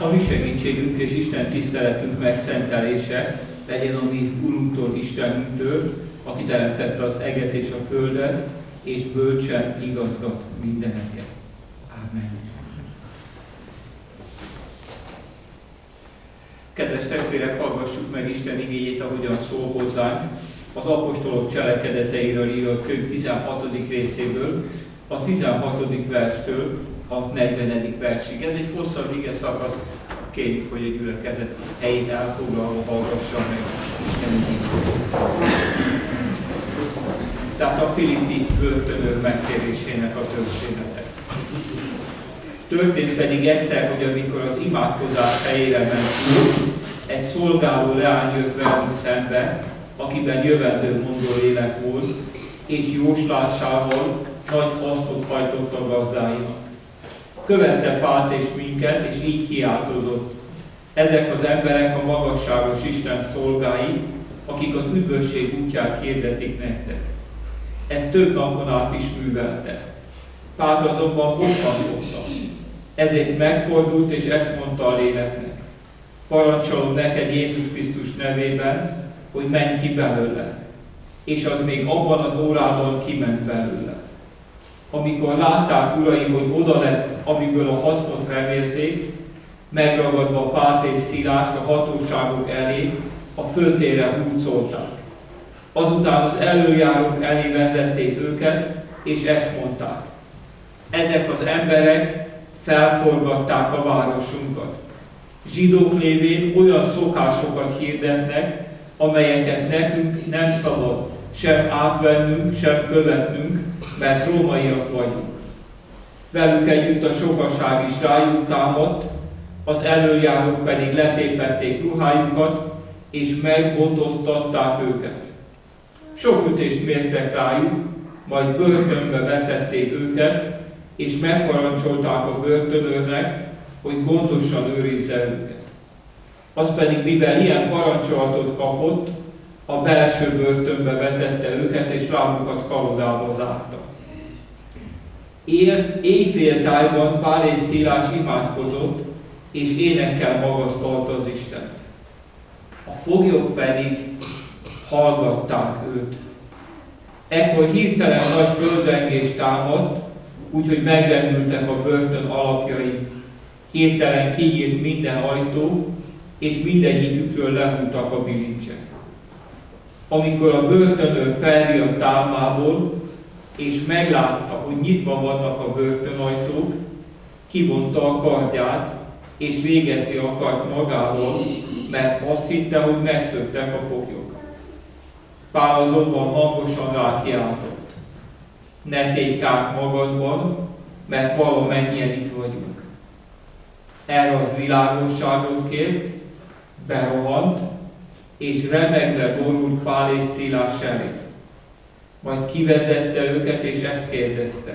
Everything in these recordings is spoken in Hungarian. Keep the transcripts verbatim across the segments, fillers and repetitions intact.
A mi segítségünk és Isten tiszteletünk megszentelése legyen a mi Urunktól, Istenünktől, aki teremtette az eget és a földet, és bölcsen igazgat mindeneket. Ámen. Kedves testvérek, hallgassuk meg Isten igéjét, ahogyan szól hozzánk az apostolok cselekedeteiről írott könyv tizenhatodik részéből, a tizenhatodik verstől a negyvenedik versig. Ez egy hosszabb ige szakasz, kérjük, hogy a gyülekezet helyét elfoglalva hallgassa meg Isten igéjét. Tehát a filippi börtönőr megtérésének a története. Történt pedig egyszer, hogy amikor az imádkozás helyére mentünk, egy szolgáló leány jött velünk szembe, akiben jövendőmondó lélek volt, és jóslásával nagy hasznot hajtott a gazdáinak. Követte Pált és minket, és így kiáltozott: ezek az emberek a magasságos Isten szolgái, akik az üdvösség útját hirdetik nektek. Ezt több napon át is művelte. Pált azonban bosszantotta. Ezért megfordult, és ezt mondta a léleknek: parancsolom neked Jézus Krisztus nevében, hogy menj ki belőle. És az még abban az órában kiment belőle. Amikor látták, uraim, hogy oda lett, amiből a hasznot remélték, megragadva Pált és Szilást a hatóságok elé, a földtérre hurcolták. Azután az előjárók elé vezették őket, és ezt mondták: ezek az emberek felforgatták a városunkat. Zsidók lévén olyan szokásokat hirdetnek, amelyeket nekünk nem szabad sem átvennünk, sem követnünk, mert rómaiak vagyunk. Velük együtt a sokaság is rájuk támadt, az előjárók pedig letépették ruhájukat, és megbontoztatták őket. Sok ütést mértek rájuk, majd börtönbe vetették őket, és megparancsolták a börtönőrnek, hogy gondosan őrizze őket. Az pedig, mivel ilyen parancsolatot kapott, a belső börtönbe vetette őket, és lábukat kalodába zárta. Éjféltájban Pál és Szilás imádkozott, és énekkel magasztalta az Istent. A foglyok pedig hallgatták őt. Ekkor hirtelen nagy földrengés támadt, úgyhogy megrendültek a börtön alapjai. Hirtelen kinyílt minden ajtó, és mindegyikükről lehúltak a bilincsek. Amikor a börtönőr felriadt álmából, és meglátta, hogy nyitva vannak a börtönajtók, kivonta a kardját, és végezni akart magával, mert azt hitte, hogy megszöktek a foglyok. Pál azonban hangosan rákiáltott: ne tégy kárt magadban, mert valamennyien itt vagyunk. Erre az világosságot kért, berohant, és remegve borult Pál és Szilás elé. Majd kivezette őket, és ezt kérdezte: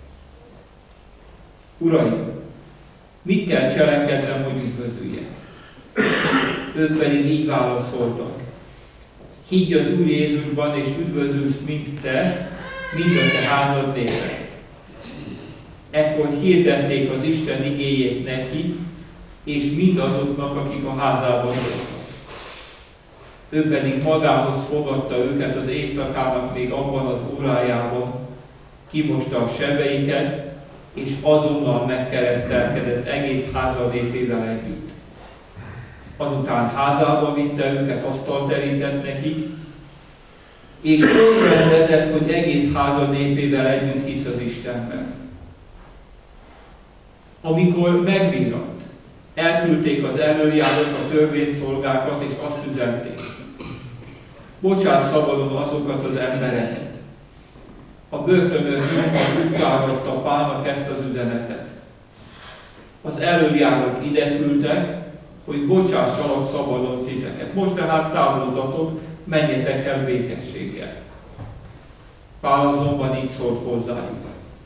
uraim, mit kell cselekednem, hogy üdvözüljek? Ők pedig így válaszoltak: higgy az Úr Jézusban, és üdvözülsz mind te, mind a te házad népe. Ekkor hirdették az Isten igéjét neki, és mindazoknak, akik a házában voltak. Ő pedig magához fogadta őket az éjszakának még abban az órájában, kimosta a sebeiket, és azonnal megkeresztelkedett egész háza népével együtt. Azután házába vitte őket, asztalt terített nekik, és úgy rendezett, hogy egész háza népével együtt hisz az Istenben. Amikor megvirratt, elküldték az előjárók, a törvényszolgákat, és azt üzenték: bocsáss szabadon azokat az embereket. A börtönőr nyomban utáratta Pálnak ezt az üzenetet. Az előjárók ide küldtek, hogy bocsássalak szabadon titeket. Most tehát távozzatok, menjetek el békességgel. Pál azonban így szólt hozzájuk: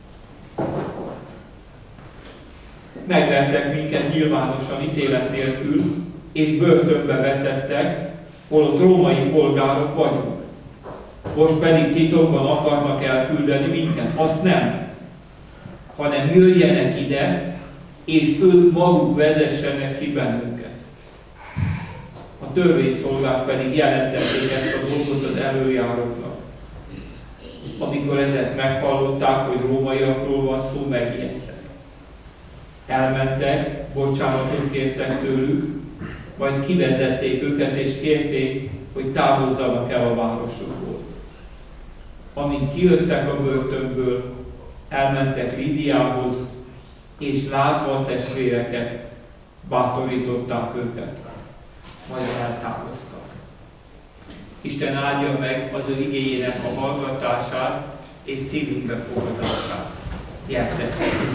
megvertek minket nyilvánosan ítélet nélkül, és börtönbe vetettek, holott római polgárok vagyunk. Most pedig titokban akarnak elküldeni minket. Azt nem, hanem jöjjenek ide, és ők maguk vezessenek ki bennünket. A törvényszolgák pedig jelentették ezt a dolgot az előjáróknak. Amikor ezek meghallották, hogy rómaiakról van szó, megijedtek. Elmentek, bocsánatot kértek tőlük, majd kivezették őket és kérték, hogy távozzanak el a városokból. Amint kijöttek a börtönből, elmentek Lídiához, és látva a testvéreket, bátorították őket, majd eltávoztak. Isten áldja meg az ő igéjének a hallgatását és szívünkbe fogadását. Gyertek!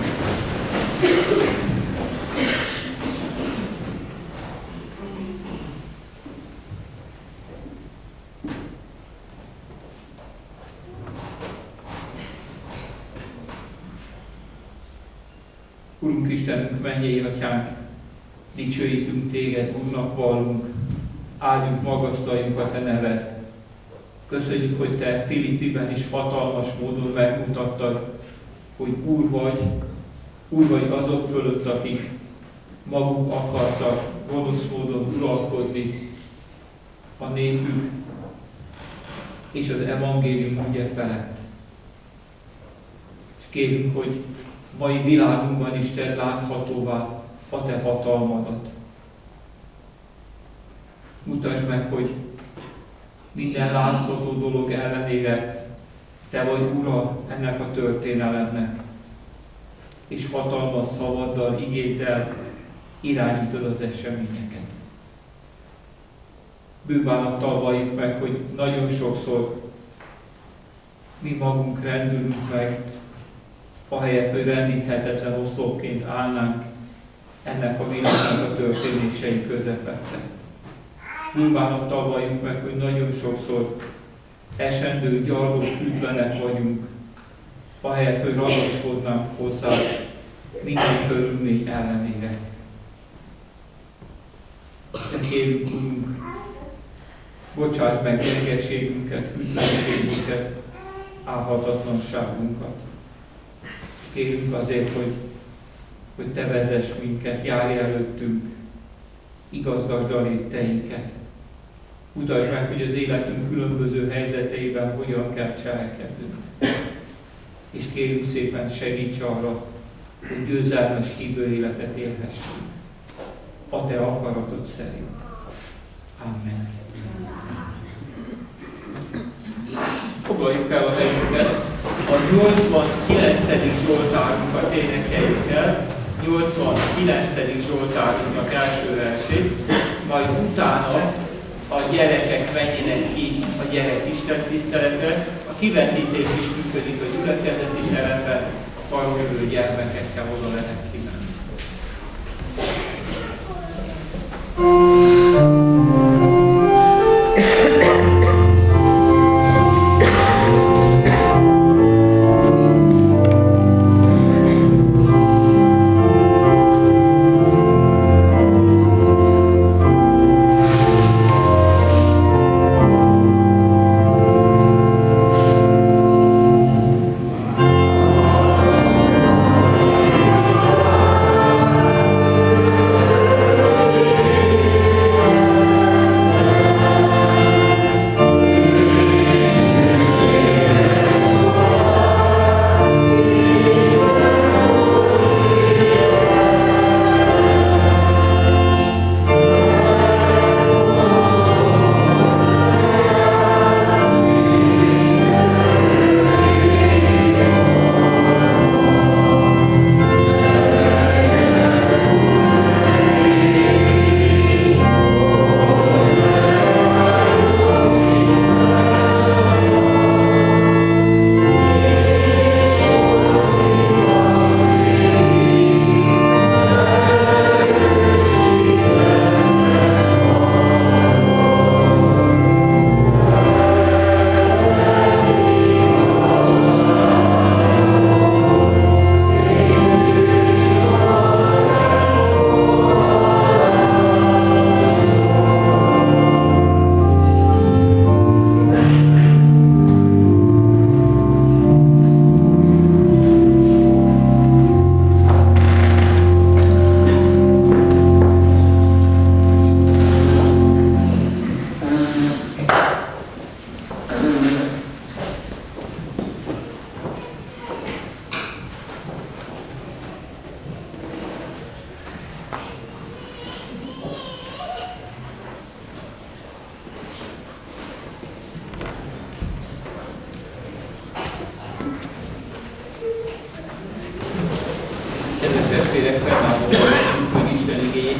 Urunk Istenünk, mennyei Atyánk, dicsőítünk Téged, Úrnak vallunk, áldjuk, magasztaljuk a Te neved. Köszönjük, hogy Te Filippiben is hatalmas módon megmutattad, hogy Úr vagy, Úr vagy azok fölött, akik maguk akartak gonosz módon uralkodni a népük és az evangélium ügye felett. És kérünk, hogy mai világunkban is Te láthatóvá a Te hatalmadat. Mutasd meg, hogy minden látható dolog ellenére Te vagy Ura ennek a történelemnek, és hatalmas szavaddal, igéddel irányítod az eseményeket. Bűnbánattal valljuk meg, hogy nagyon sokszor mi magunk rendülünk meg, ahelyett, hogy rendíthetetlen oszlopként állnánk ennek a világnak a történései közepette. Bűnbánattal valljuk meg, hogy nagyon sokszor esendő, gyarló, hűtlenek vagyunk, ahelyett, hogy ragaszkodnánk hozzá minden körülmény ellenére. De kérjük, Urunk, bocsáss meg gyengeségünket, hűtlenségünket, álhatatlanságunkat. És kérjük azért, hogy, hogy Te vezess minket, járj előttünk, igazgasd a lépteinket. Mutasd meg, hogy az életünk különböző helyzeteiben hogyan kell cselekednünk. És kérjük szépen, segíts arra, hogy győzelmes hívő életet élhessünk. A Te akaratod szerint. Amen. Foglaljuk el a helyünket. A nyolcvankilencedik Zsoltárunkat énekeljük el. nyolcvankilencedik Zsoltárunknak első versét, majd utána a gyerekek menjenek ki a gyerek Isten tiszteletre. A kivetítés is működik a gyülekezeti teremben, a falon jövő gyermekekkel oda lehet kimenni. Amen.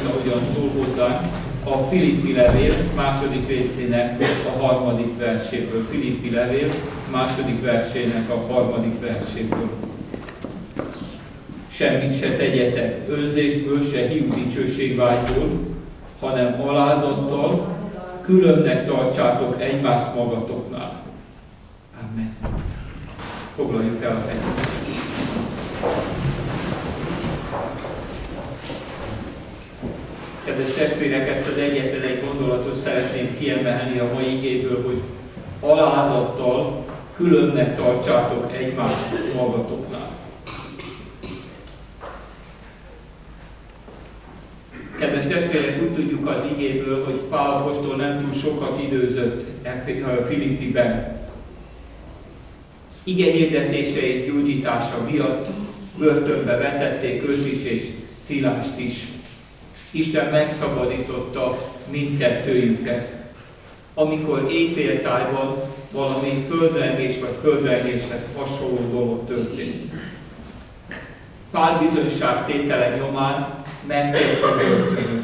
ahogyan szól hozzánk a Filippi levél második részének a harmadik verséből. Filippi levél második versének a harmadik verséből. Semmit se tegyetek önzésből, se hiú dicsőségvágyból, hanem alázattal, különnek tartsátok egymást magatoknál. Amen. Foglaljuk el a helyet. Kedves testvérek, ezt az egyetlen egy gondolatot szeretném kiemelni a mai igéből, hogy alázattal különnek tartsátok egymást magatoknál. Kedves testvérek, úgy tudjuk az igéből, hogy Pál apostol nem túl sokat időzött Filippiben. Ige hirdetése és gyógyítása miatt börtönbe vetették őt is és Szilást is. Isten megszabadította mindkettőjüket. Amikor éjféltájban valami földrengés vagy földrengéshez hasonló dolog történt. Pál bizonyságtétele nyomán megtért a börtönök.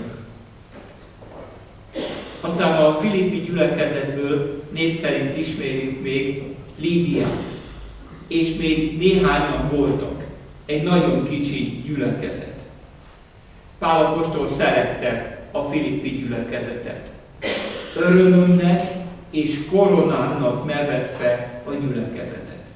Aztán a filippi gyülekezetből név szerint ismerjük még Lídiát, és még néhányan voltak. Egy nagyon kicsi gyülekezet. Pál apostol szerette a filippi gyülekezetet. Örömünknek és koronának nevezte a gyülekezetet.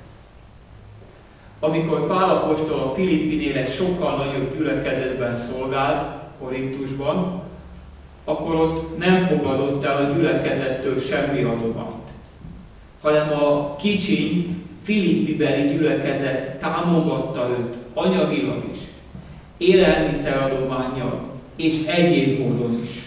Amikor Pál apostol a Filippinél egy sokkal nagyobb gyülekezetben szolgált, Korintusban, akkor ott nem fogadott el a gyülekezettől semmi adományt, hanem a kicsiny filippibeli gyülekezet támogatta őt anyagilag is, élelmiszeradománnyal és egyéb módon is.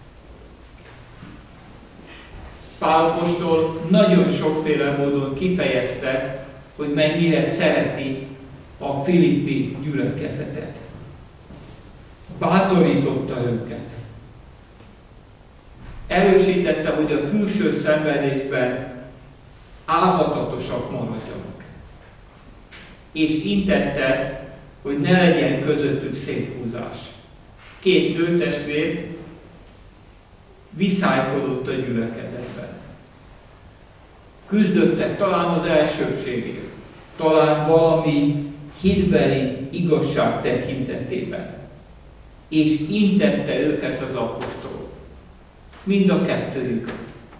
Pál apostol nagyon sokféle módon kifejezte, hogy mennyire szereti a filippi gyülekezetet. Bátorította őket. Erősítette, hogy a külső szenvedésben álhatatosak maradjanak. És intette, hogy ne legyen közöttük széthúzás. Két nőtestvér viszálykodott a gyülekezetben. Küzdöttek talán az elsőbségért, talán valami hitbeli igazság tekintetében. És intette őket az apostol. Mind a kettőjüket.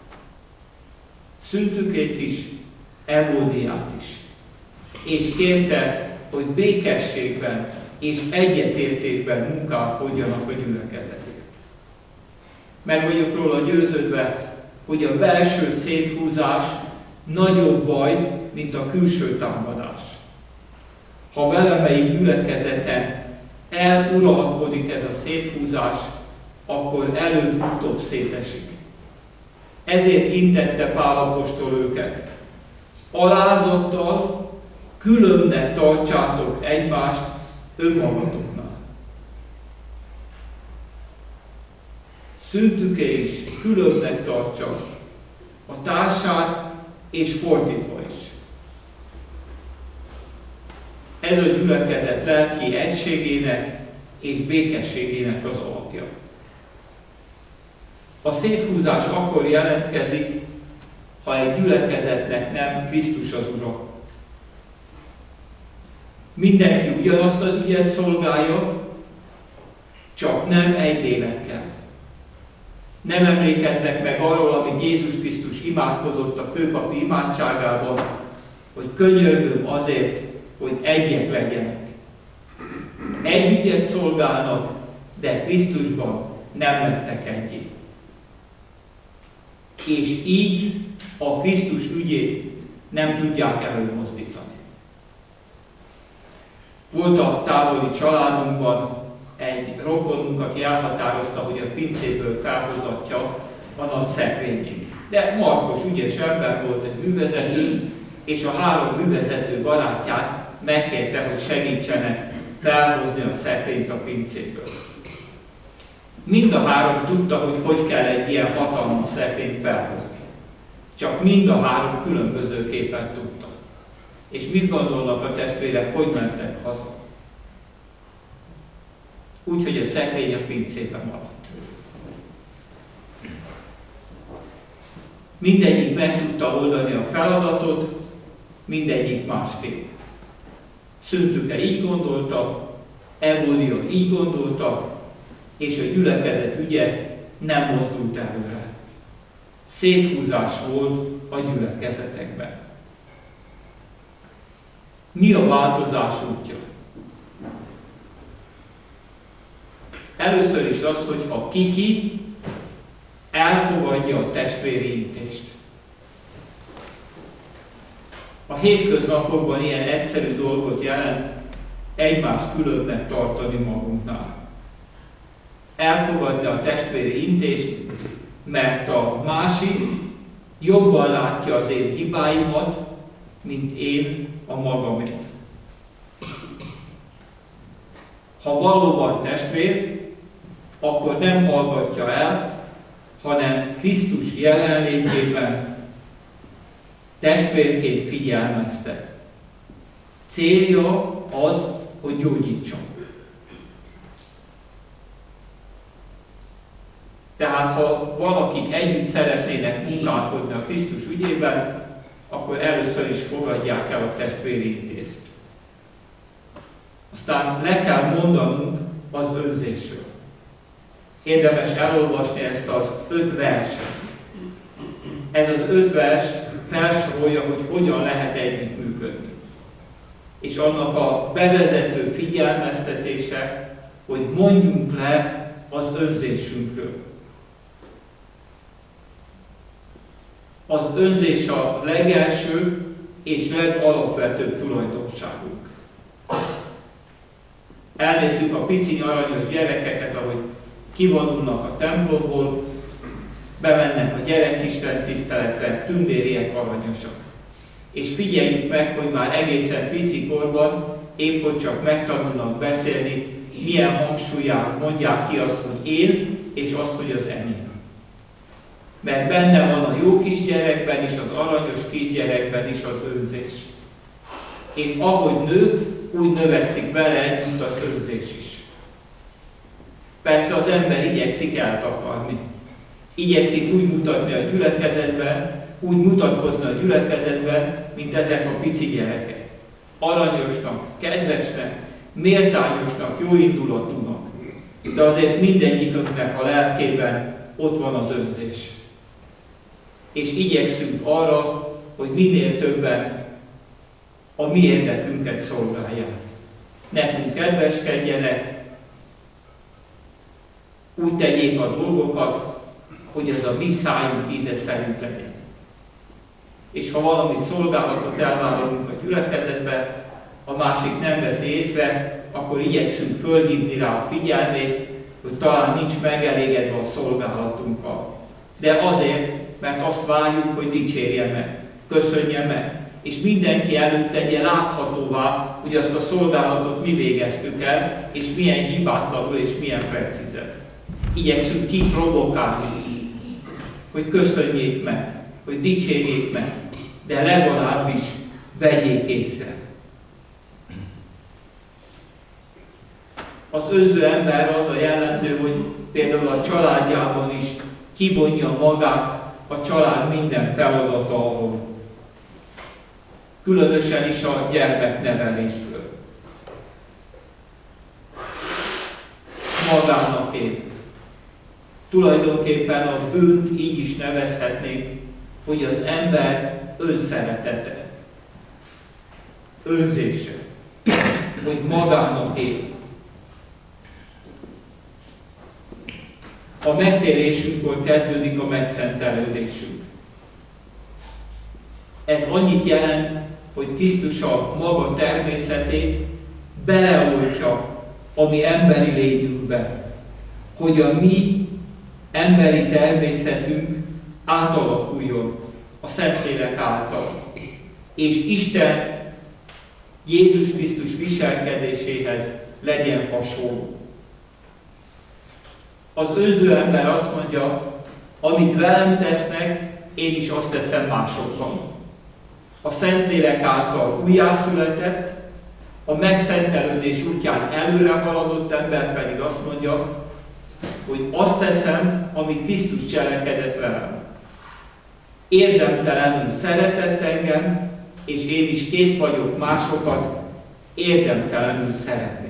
Szüntükét is, Evódiát is. És kérte, hogy békességben és egyetértésben munkálkodjanak a gyülekezetért. Meg vagyok róla győződve, hogy a belső széthúzás nagyobb baj, mint a külső támadás. Ha valamelyik gyülekezeten eluralkodik ez a széthúzás, akkor előbb-utóbb szétesik. Ezért intette Pál apostol őket. Alázattal különnek tartsátok egymást önmagatoknál. Szüntüke is különnek tartsa a társát, és fordítva is. Ez a gyülekezet lelki egységének és békességének az alapja. A széthúzás akkor jelentkezik, ha egy gyülekezetnek nem Krisztus az Ura. Mindenki ugyanazt az ügyet szolgálja, csak nem egy lélekkel. Nem emlékeznek meg arról, amit Jézus Krisztus imádkozott a főpapi imádságában, hogy könyörgöm azért, hogy egyek legyenek. Egy ügyet szolgálnak, de Krisztusban nem lettek egyé. És így a Krisztus ügyét nem tudják előmozdítani. Volt a távoli családunkban egy rokonunk, aki elhatározta, hogy a pincéből felhozatja a nagy szekrényét. De Markos ügyes ember volt, egy művezető, és a három művezető barátját megkérte, hogy segítsenek felhozni a szekrényt a pincéből. Mind a három tudta, hogy hogy kell egy ilyen hatalmas szekrényt felhozni. Csak mind a három különbözőképpen tudta. És mit gondolnak a testvérek, hogy mentek haza? úgyhogy a szekrény a pincében maradt. Mindegyik meg tudta oldani a feladatot, mindegyik másképp. Szüntüke így gondolta, Evódia így gondolta, és a gyülekezet ügye nem mozdult előre. Széthúzás volt a gyülekezetekben. Mi a változás útja? Először is az, hogy ha kiki elfogadja a testvérintést. A hétköznapokban ilyen egyszerű dolgot jelent egymást különbnek tartani magunknál. Elfogadja a testvéri intést, mert a másik jobban látja az én hibáimat, mint én a magamét. Ha valóban testvér, akkor nem hallgatja el, hanem Krisztus jelenlétében testvérként figyelmeztet. Célja az, hogy gyógyítson. Tehát ha valakik együtt szeretnének munkálkodni a Krisztus ügyében, akkor először is fogadják el a testvéri intézt. Aztán le kell mondanunk az önzésről. Érdemes elolvasni ezt az öt verset. Ez az öt vers felsorolja, hogy hogyan lehet együttműködni. És annak a bevezető figyelmeztetése, hogy mondjunk le az önzésünkről. Az önzés a legelső és legalapvetőbb tulajdonságunk. Elnézzük a pici aranyos gyerekeket, ahogy kivonulnak a templomból, bemennek a gyerekisten tiszteletre, tündériek aranyosak. És figyeljük meg, hogy már egészen pici korban, épp hogy csak megtanulnak beszélni, milyen hangsúlyán mondják ki azt, hogy én, és azt, hogy az enyém. Mert benne van a jó kisgyerekben is, az aranyos kisgyerekben is az önzés. És ahogy nő, úgy növekszik bele együtt az önzés is. Persze az ember igyekszik eltakarni. Igyekszik úgy mutatni a gyülekezetben, úgy mutatkozni a gyülekezetben, mint ezek a pici gyerekek. Aranyosnak, kedvesnek, méltányosnak, jóindulatúnak. De azért mindegyikünknek a lelkében ott van az önzés. És igyekszünk arra, hogy minél többen a mi érdekünket szolgálják. Nekünk kedveskedjenek, úgy tegyék a dolgokat, hogy ez a mi szájunk íze szerint legyen. És ha valami szolgálatot elvállalunk a gyülekezetbe, a másik nem veszi észre, akkor igyekszünk fölhívni rá a figyelmét, hogy talán nincs megelégedve a szolgálatunkkal. De azért, mert azt várjuk, hogy dicsérje meg, köszönje meg, és mindenki előtt tegye láthatóvá, hogy azt a szolgálatot mi végeztük el, és milyen hibátlanul és milyen precízen. Igyekszünk kiprovokálni, hogy köszönjék meg, hogy dicsérjék meg, de legalábbis vegyék észre. Az önző ember az a jellemző, hogy például a családjában is kivonja magát a család minden feladata alól. Különösen is a gyermekneveléstől. Magának él. Tulajdonképpen a bűnt így is nevezhetnénk, hogy az ember önszeretete, önzése, hogy magának él. A megtérésünkkor kezdődik a megszentelődésünk. Ez annyit jelent, hogy Krisztus a maga természetét beleoltja a mi emberi lényünkbe, hogy a mi emberi természetünk átalakuljon a Szentlélek által, és Isten Jézus Krisztus viselkedéséhez legyen hasonló. Az önző ember azt mondja, amit velem tesznek, én is azt teszem másokkal. A Szentlélek által újjászületett, A megszentelődés útján előre haladott ember pedig azt mondja, hogy azt teszem, amit Krisztus cselekedett velem. Érdemtelenül szeretett engem, és én is kész vagyok másokat érdemtelenül szeretni.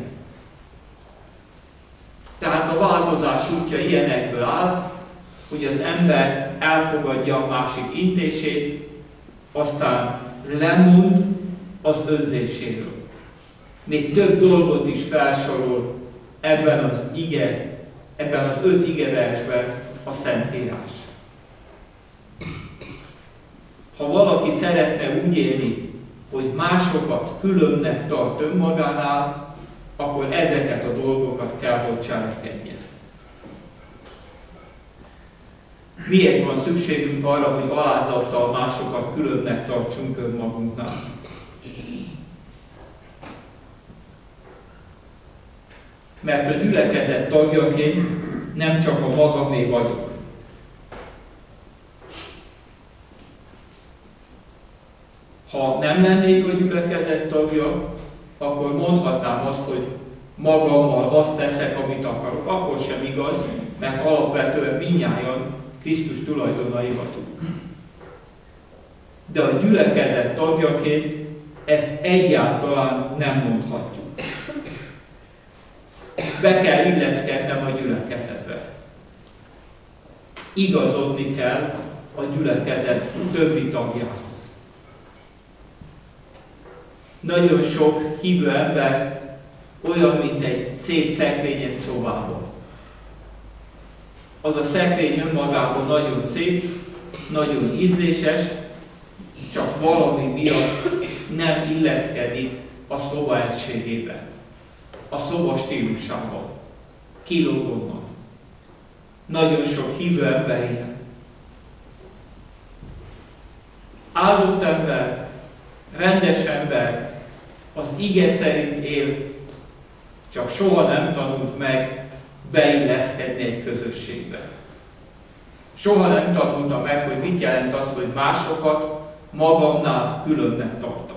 Tehát a változás útja ilyenekből áll, hogy az ember elfogadja a másik intését, aztán lemond az önzéséről. Még több dolgot is felsorol ebben az ige, ebben az öt igeversben a Szentírás. Ha valaki szeretne úgy élni, hogy másokat különnek tart önmagánál, akkor ezeket a dolgokat kell, hogy cselekedjen. Miért van szükségünk arra, hogy alázattal másokat különnek tartsunk önmagunknál? Mert a gyülekezet tagjaként nem csak a magamé vagyok. Ha nem lennék a gyülekezet tagja, akkor mondhatnám azt, hogy magammal azt teszek, amit akarok. Akkor sem igaz, mert alapvetően mindnyájan Krisztus tulajdonai vagyunk. De a gyülekezet tagjaként ezt egyáltalán nem mondhatjuk. Be kell illeszkednem a gyülekezetbe. Igazodni kell a gyülekezet többi tagjához. Nagyon sok hívő ember olyan, mint egy szép szekrény egy szobában. Az a szekrény önmagában nagyon szép, nagyon ízléses, csak valami miatt nem illeszkedik a szoba egységébe, a szoba stílusában. Kilógom van. Nagyon sok hívő ember ilyen. Áldott ember, rendes ember, az ige szerint él, csak soha nem tanult meg beilleszkedni egy közösségbe. Soha nem tanulta meg, hogy mit jelent az, hogy másokat magamnál különnek tartani.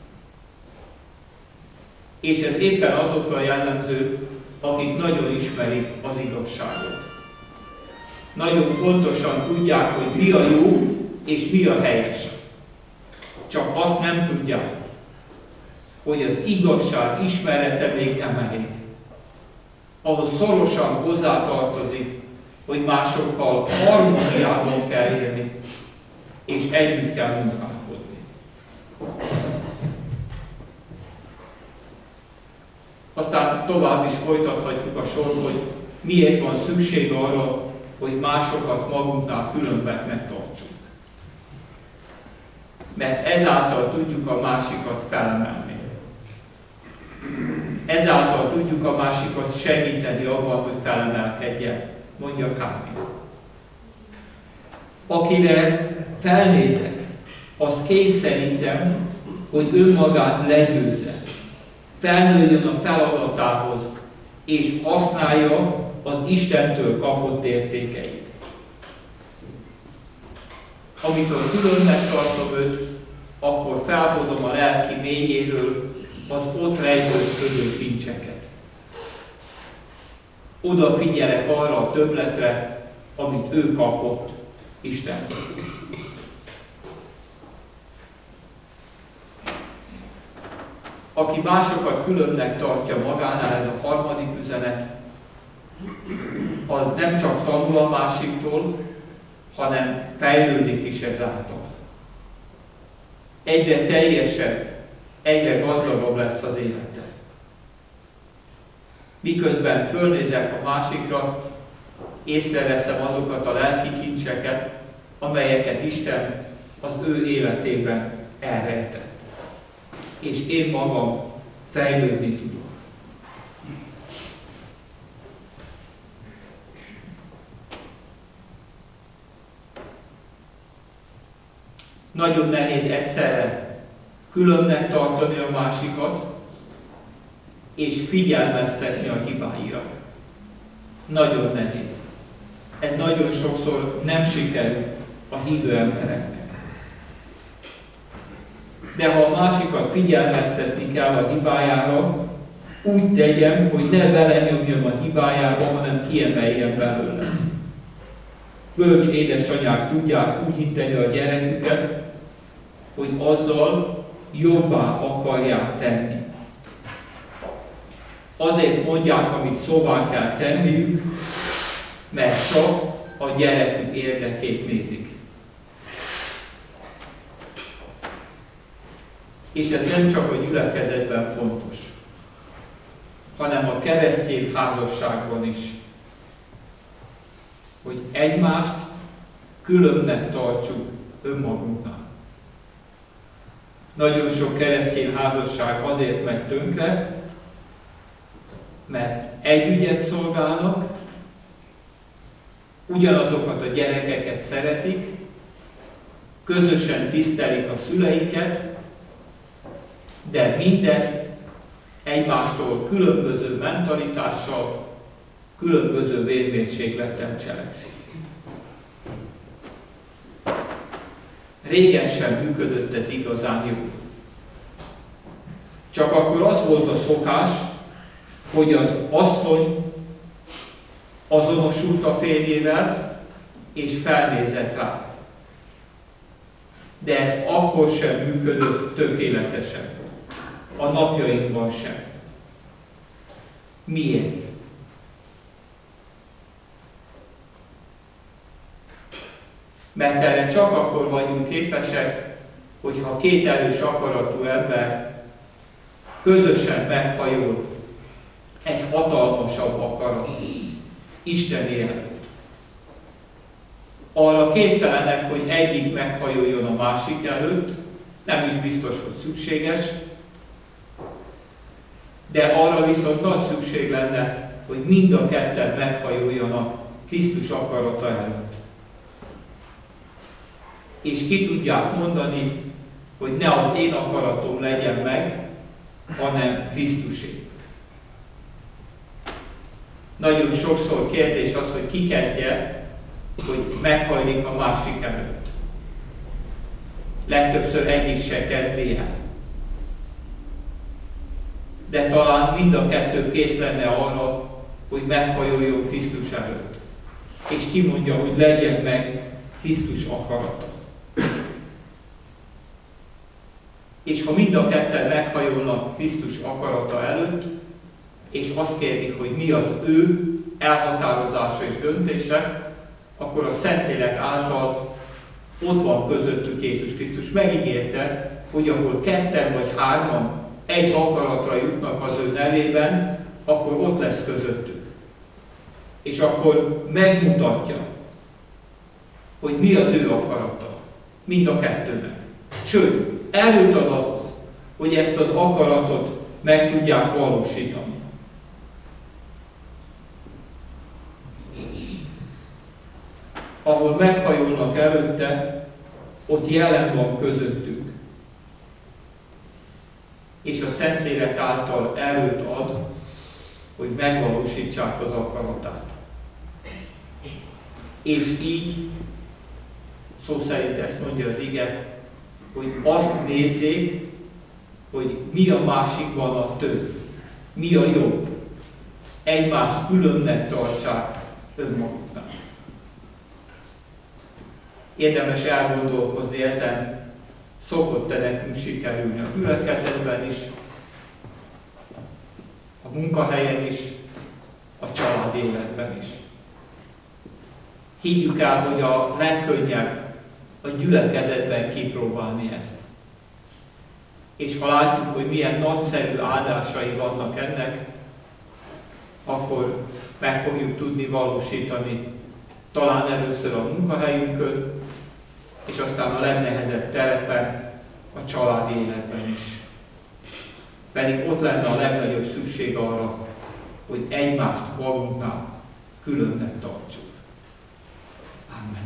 És ez éppen azokra jellemző, akik nagyon ismerik az igazságot. Nagyon pontosan tudják, hogy mi a jó és mi a helyes. Csak azt nem tudják, hogy az igazság ismerete még nem elég. Ahhoz szorosan hozzátartozik, hogy másokkal harmóniában kell élni, és együtt kell munkálkodni. Aztán tovább is folytathatjuk a sort, hogy miért van szükség arra, hogy másokat magunknál különbeknek tartsunk. Mert ezáltal tudjuk a másikat felemelni. Ezáltal tudjuk a másikat segíteni abban, hogy felemelkedjen, mondja Calvin. Akire felnézek, azt kényszerítem, hogy önmagát legyőzze, felnőjön a feladatához, és használja az Istentől kapott értékeit. Amikor különnek tartom őt, akkor felhozom a lelki mélyéről az ott rejtőzködő kincseket. Odafigyelek arra a többletre, amit ő kapott Istentől. Aki másokat különnek tartja magánál, ez a harmadik üzenet, az nem csak tanul a másiktól, hanem fejlődik is ezáltal. Egyre teljesebb, egyre gazdagabb lesz az élete. Miközben fölnézek a másikra, észreveszem azokat a lelki kincseket, amelyeket Isten az ő életében elrejtett. És én magam fejlődni tudok. Nagyon nehéz egyszerre különnek tartani a másikat, és figyelmeztetni a hibáira. Nagyon nehéz. Ez nagyon sokszor nem sikerül a hívő embereknek. de ha a másikat figyelmeztetni kell a hibájára, úgy tegyem, hogy ne belenyomjam a hibájába, hanem kiemeljem belőle. Bölcs édesanyák tudják úgy hinteni a gyereküket, hogy azzal jobbá akarják tenni. Azért mondják, amit szóvá kell tenniük, mert csak a gyerekük érdekét nézik. És ez nem csak a gyülekezetben fontos, hanem a keresztény házasságban is, hogy egymást különnek tartsuk önmagunknál. Nagyon sok keresztény házasság azért megy tönkre, mert egy ügyet szolgálnak, ugyanazokat a gyerekeket szeretik, közösen tisztelik a szüleiket, de mindezt egymástól különböző mentalitással, különböző vérmérséklettel cselekszik. Régen sem működött ez igazán jól. Csak akkor az volt a szokás, hogy az asszony azonosult a férjével, és felnézett rá. De ez akkor sem működött tökéletesen. A napjainkban sem. Miért? Mert erre csak akkor vagyunk képesek, hogyha két erős akaratú ember közösen meghajol egy hatalmasabb akarat, Isteni előtt. Arra képtelenek, hogy egyik meghajoljon a másik előtt, nem is biztos, hogy szükséges, de arra viszont nagy szükség lenne, hogy mind a ketten meghajoljanak Krisztus akarata előtt. És ki tudják mondani, hogy ne az én akaratom legyen meg, hanem Krisztusé. Nagyon sokszor kérdés az, hogy ki kezdje, hogy meghajlik a másik előtt. Legtöbbször egyik se kezdi el. De talán mind a kettő kész lenne arra, hogy meghajoljon Krisztus előtt. És kimondja, hogy legyen meg Krisztus akarata. És ha mind a ketten meghajolnak Krisztus akarata előtt, és azt kérdik, hogy mi az ő elhatározása és döntése, akkor a Szentlélek által ott van közöttük Jézus Krisztus. Megígérte, hogy ahol ketten vagy hárman egy akaratra jutnak az ő nevében, akkor ott lesz közöttük. És akkor megmutatja, hogy mi az ő akarata. Mind a kettőnek. Sőt, erőt ad ahhoz, hogy ezt az akaratot meg tudják valósítani. Ahol meghajolnak előtte, ott jelen van közöttük. És a Szentlélek által erőt ad, hogy megvalósítsák az akaratát. És így, szó szerint ezt mondja az ige, hogy azt nézzék, hogy mi a másikban a több, mi a jobb. Egymást különnek tartsák önmaguknak. Érdemes elgondolkozni ezen, szokott-e nekünk sikerülni a gyülekezetben is, a munkahelyen is, a család életben is. Higgyük el, hogy a legkönnyebb a gyülekezetben kipróbálni ezt. És ha látjuk, hogy milyen nagyszerű áldásai vannak ennek, akkor meg fogjuk tudni valósítani talán először a munkahelyünkön, és aztán a legnehezebb terepen, a családi életben is. Pedig ott lenne a legnagyobb szükség arra, hogy egymást magunknál különnek tartsuk. Amen.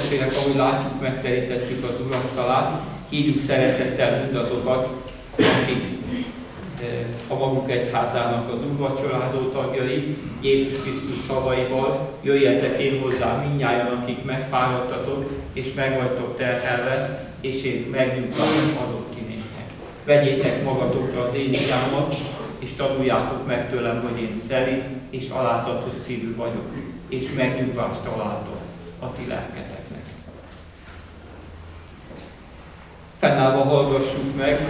testvérek, ahogy látjuk, megterítettük az urasztalát, hívjuk szeretettel mindazokat, akik a maguk egyházának az úrvacsorázó tagjai, Jézus Krisztus szavaival: jöjjetek én hozzám mindnyájan, akik megfáradtatok és meg vagytok terhelve, és én megnyugtatom adok ti néktek. Vegyétek magatokra az én igámat, és tanuljátok meg tőlem, hogy én szelíd és alázatos szívű vagyok, és megnyugvást találtok a ti lelketeknek. Fennállva hallgassuk meg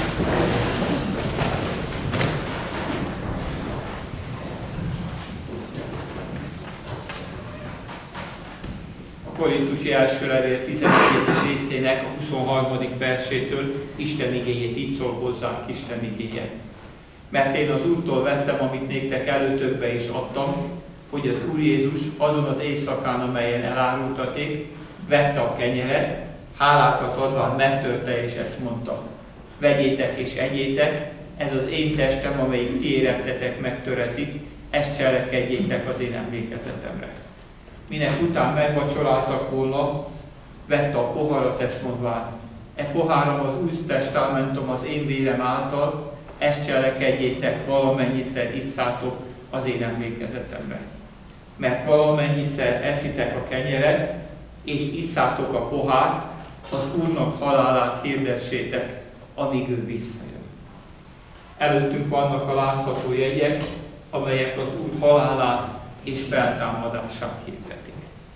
a Korintusi első levél tizenegyedik részének a huszonharmadik versétől Isten igéjét. Így szól hozzánk Isten igéje. Mert én az Úrtól vettem, amit néktek előtökbe is adtam, hogy az Úr Jézus azon az éjszakán, amelyen elárultaték, vette a kenyeret, hálákat adván megtörte, és ezt mondta: vegyétek és egyétek, ez az én testem, amelyik ti érettetek megtöretik, ezt cselekedjétek az én emlékezetemre. Minek után megvacsoráltak volna, vette a poharat, ezt mondván: e poháram az új testamentum az én vérem által, ezt cselekedjétek, valamennyiszer isszátok az én emlékezetemre. Mert valamennyiszer eszitek a kenyeret, és isszátok a pohárt, az Úrnak halálát hirdessétek, amíg ő visszajön. Előttünk vannak a látható jegyek, amelyek az Úr halálát és feltámadását hirdetik.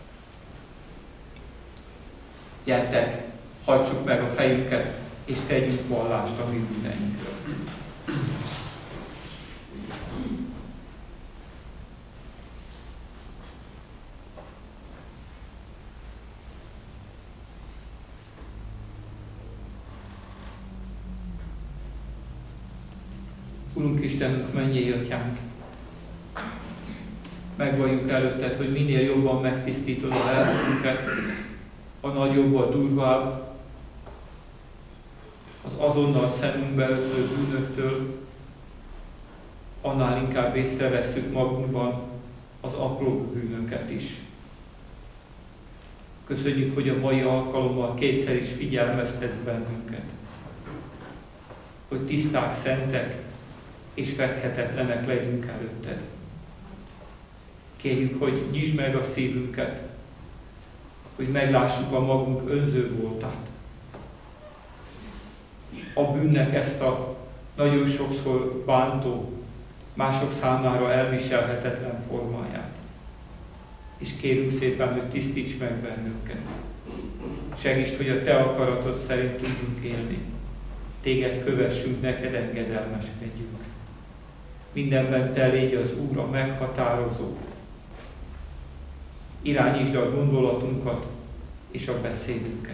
Gyertek, hajtsuk meg a fejünket, és tegyünk vallást a mi bűneinkről. Urunk Istenünk, mennyei Atyánk, megvalljuk előtted, hogy minél jobban megtisztítod a lelkünket, a nagyobb, a durvább, az azonnal szemünkbe ötlő bűnöktől, annál inkább észrevesszük magunkban az apró bűnöket is. Köszönjük, hogy a mai alkalommal kétszer is figyelmeztetsz bennünket, hogy tiszták, szentek és fedhetetlenek legyünk előtted. Kérjük, hogy nyisd meg a szívünket, hogy meglássuk a magunk önző voltát. A bűnnek ezt a nagyon sokszor bántó, mások számára elviselhetetlen formáját. És kérünk szépen, hogy tisztíts meg bennünket. Segítsd, hogy a te akaratod szerint tudjunk élni. Téged kövessünk, neked engedelmeskedjünk. Mindenben te légy az Úr, a meghatározó. Irányítsd a gondolatunkat és a beszédünket,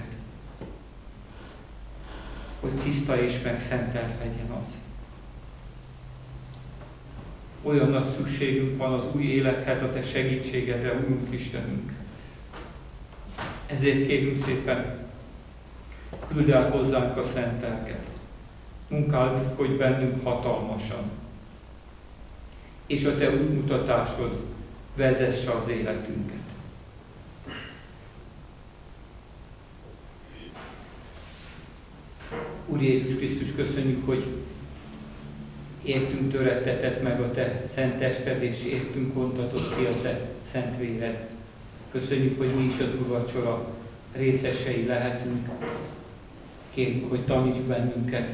hogy tiszta és megszentelt legyen az. Olyan nagy szükségünk van az új élethez, a te segítségedre, Úrunk Istenünk. Ezért kérünk szépen, küld el hozzánk a szent lelket, munkálkodj bennünk hatalmasan, és a te útmutatásod vezesse az életünket. Úr Jézus Krisztus, köszönjük, hogy értünk törettetett meg a te szent tested, és értünk kontatott ki a te szent véred. Köszönjük, hogy mi is az úrvacsora részesei lehetünk. Kérjük, hogy taníts bennünket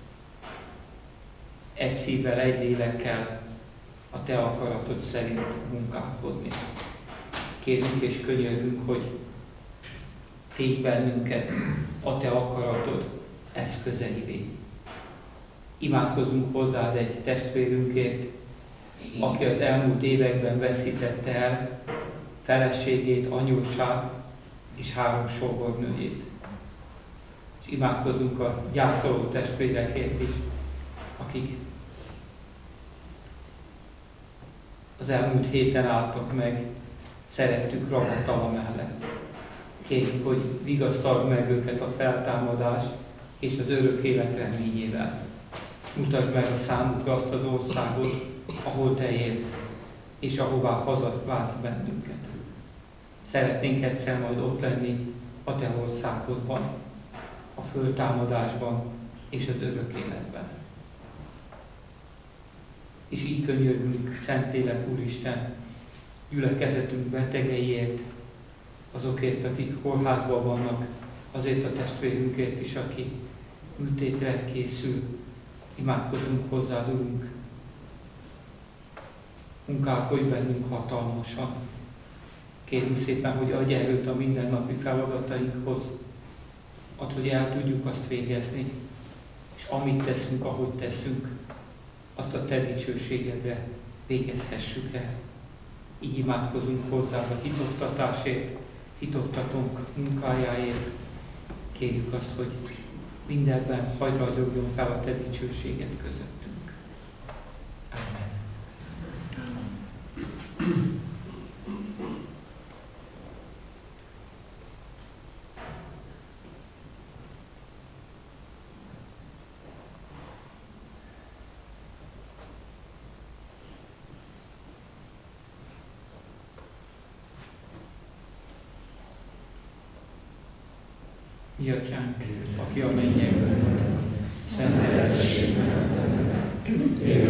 egy szívvel, egy lélekkel a te akaratod szerint munkálkodni. Kérjük és könyörgünk, hogy tégy bennünket a te akaratod eszközeivé. Imádkozunk hozzád egy testvérünkért, aki az elmúlt években veszítette el feleségét, anyósát és három sógornőjét. És imádkozunk a gyászoló testvérekért is, akik az elmúlt héten álltak meg szerettük ravatala mellett. Kérjük, hogy vigasztald meg őket a feltámadás és az örök élet reményével. Mutasd meg a számukra azt az országot, ahol te élsz, és ahová hazaválsz bennünket. szeretnénk egyszer majd ott lenni a Te országodban, a föltámadásban és az örök életben. És így könyörgünk, Szentlélek Úristen, gyülekezetünk betegeiért, azokért, akik kórházban vannak, azért a testvérünkért is, aki műtétre készül. Imádkozunk hozzád, Urunk. Munkálkodj bennünk hatalmasan. Kérünk szépen, hogy adj erőt a mindennapi feladatainkhoz. Add, hogy el tudjuk azt végezni, és amit teszünk, ahogy teszünk, azt a Te dicsőségedre végezhessük el. Így imádkozunk hozzád a hitoktatásért, hitoktatónk munkájáért. Kérjük azt, hogy mindenben hadd ragyogjon fel a Te dicsőséged közöttünk. Amen. Mi Atyánk, aki a mennyekben van, szenteltessék meg a Te neved,